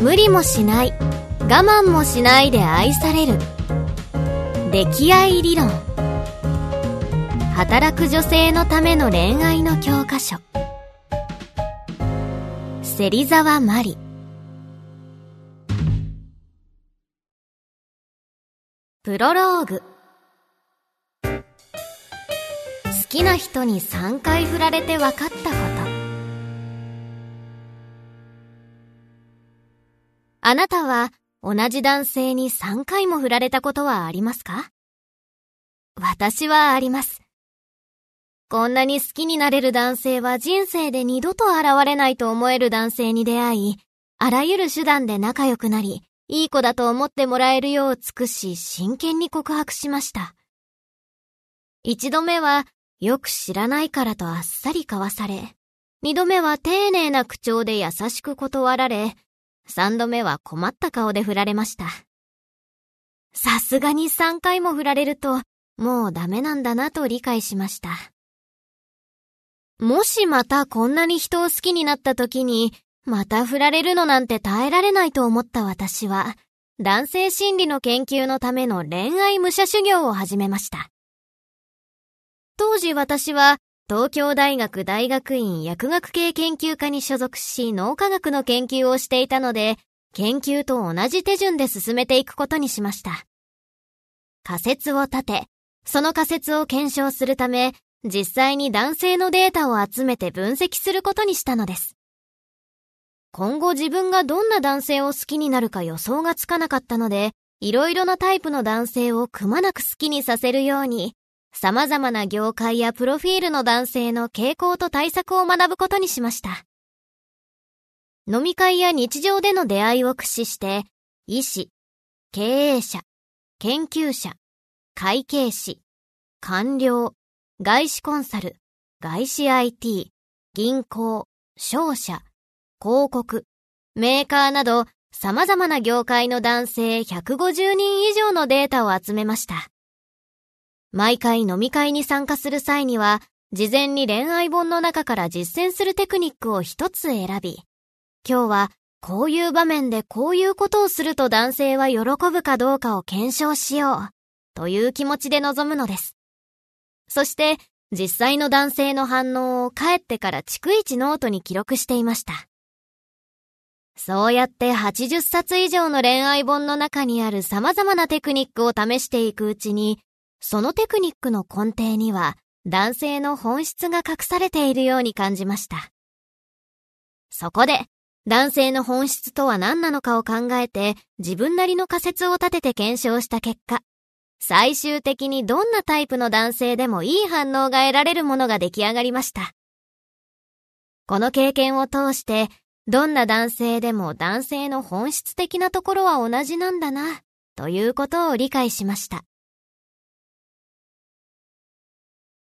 無理もしない、我慢もしないで愛される。溺愛理論。働く女性のための恋愛の教科書。芹沢まり。プロローグ。好きな人に3回振られて分かったこと。あなたは同じ男性に3回も振られたことはありますか？私はあります。こんなに好きになれる男性は人生で二度と現れないと思える男性に出会い、あらゆる手段で仲良くなり、いい子だと思ってもらえるよう尽くし、真剣に告白しました。一度目はよく知らないからとあっさりかわされ、二度目は丁寧な口調で優しく断られ、三度目は困った顔で振られました。さすがに3回も振られると、もうダメなんだなと理解しました。もしまたこんなに人を好きになった時に、また振られるのなんて耐えられないと思った私は、男性心理の研究のための恋愛武者修行を始めました。当時私は東京大学大学院薬学系研究科に所属し、脳科学の研究をしていたので、研究と同じ手順で進めていくことにしました。仮説を立て、その仮説を検証するため、実際に男性のデータを集めて分析することにしたのです。今後自分がどんな男性を好きになるか予想がつかなかったので、いろいろなタイプの男性をくまなく好きにさせるように、様々な業界やプロフィールの男性の傾向と対策を学ぶことにしました。飲み会や日常での出会いを駆使して、医師、経営者、研究者、会計士、官僚、外資コンサル、外資 IT、銀行、商社、広告、メーカーなど様々な業界の男性150人以上のデータを集めました。毎回飲み会に参加する際には、事前に恋愛本の中から実践するテクニックを一つ選び、今日はこういう場面でこういうことをすると男性は喜ぶかどうかを検証しよう、という気持ちで臨むのです。そして、実際の男性の反応を帰ってから逐一ノートに記録していました。そうやって80冊以上の恋愛本の中にある様々なテクニックを試していくうちに、そのテクニックの根底には男性の本質が隠されているように感じました。そこで、男性の本質とは何なのかを考えて自分なりの仮説を立てて検証した結果、最終的にどんなタイプの男性でもいい反応が得られるものが出来上がりました。この経験を通して、どんな男性でも男性の本質的なところは同じなんだな、ということを理解しました。